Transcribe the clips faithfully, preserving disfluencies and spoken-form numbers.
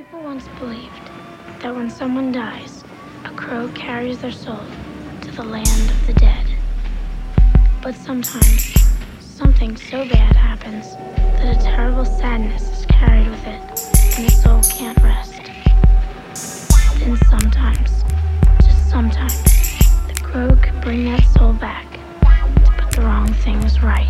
People once believed that when someone dies, a crow carries their soul to the land of the dead. But sometimes, something so bad happens that a terrible sadness is carried with it, and the soul can't rest. Then sometimes, just sometimes, the crow can bring that soul back to put the wrong things right.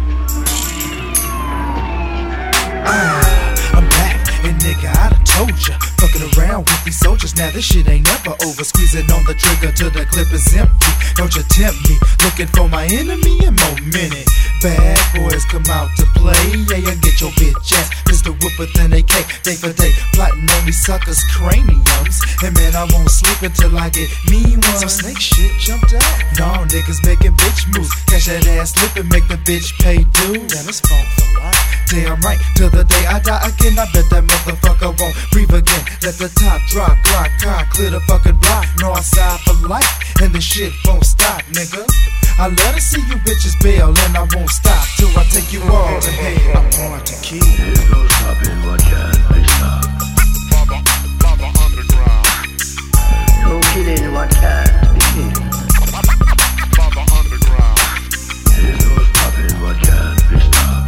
Ah, I'm back, and nigga, I done told ya. Fucking around with these soldiers, now this shit ain't never over. Squeezing on the trigger till the clip is empty. Don't you tempt me, looking for my enemy in more minute. Bad boys come out to play, yeah, yeah, get your bitch ass Mister Whip with an A K, day for day, plotting on these suckers' craniums. And man, I won't sleep until I get me one. Some snake shit jumped out. No, niggas making bitch moves, catch that ass slip and make the bitch pay due. Damn, it's funk for life. Damn right, till the day I die again, I bet that motherfucker won't breathe again. Let the top drop, Glock, cock, clear the fucking block. North side for life, and the shit won't stop, nigga. I love to see you bitches bail, and I won't stop till I take you all to hell. I'm hard to kill. There's no stopping what can't be stopped. Baba, Baba Underground. No killing what can't be killed. Baba Underground. There's no stopping what can't be stopped.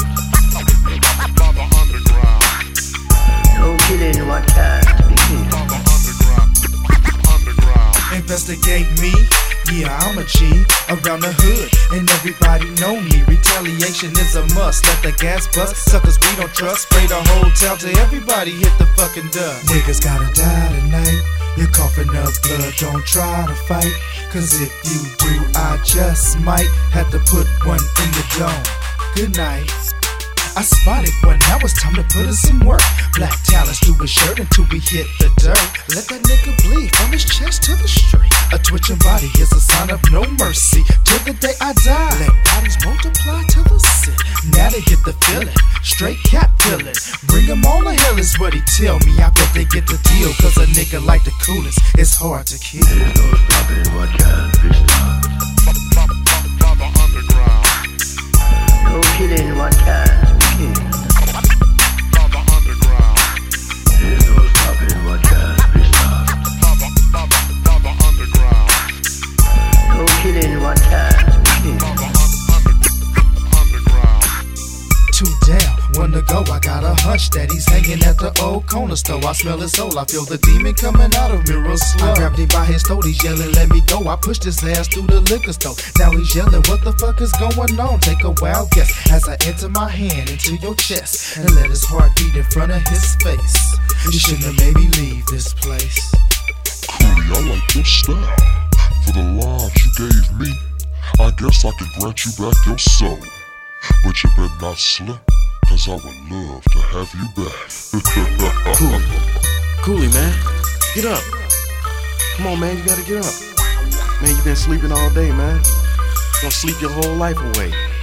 Baba Underground. No killing what can't be killed. Baba Underground. Underground. Investigate me. Yeah, I'm a G around the hood, and everybody know me. Retaliation is a must. Let the gas bust. Suckers we don't trust. Spray the whole town till everybody hit the fucking dust. Niggas gotta die tonight. You're coughing up blood. Don't try to fight, cause if you do, I just might have to put one in the dome. Good night. I spotted one, now it's time to put in some work. Black talents through his shirt until we hit the dirt. Let that nigga bleed from his chest to the street. A twitching body is a sign of no mercy. Till the day I die, let bodies multiply to the city. Now they get the feeling, straight cap killing. Bring them all to hell is what he tell me. I bet they get the deal, cause a nigga like the coolest is hard to kill. There's no stopping what can't be stopped. Baba Underground. No killing what can't be killed. Baba Underground. There's no stopping what can't be stopped. Baba, Baba, Baba Underground. No killing what can't be killed. Baba Underground. Too down, one to go. I got a hunch that he's hanging at the old corner store. I smell his soul, I feel the demon coming out of me real slow. I grabbed him by his throat, he's yelling, let me go. I pushed his ass through the liquor store. Now he's yelling, what the fuck is going on? Take a wild guess as I enter my hand into your chest and let his heart beat in front of his face. You shouldn't have made me leave this place. Coolie, I like your style. For the lives you gave me, I guess I can grant you back your soul. But you better not slip, cause I would love to have you back. Coolie. Coolie, man. Get up. Come on, man, you gotta get up. Man, you been sleeping all day, man. You're gonna sleep your whole life away.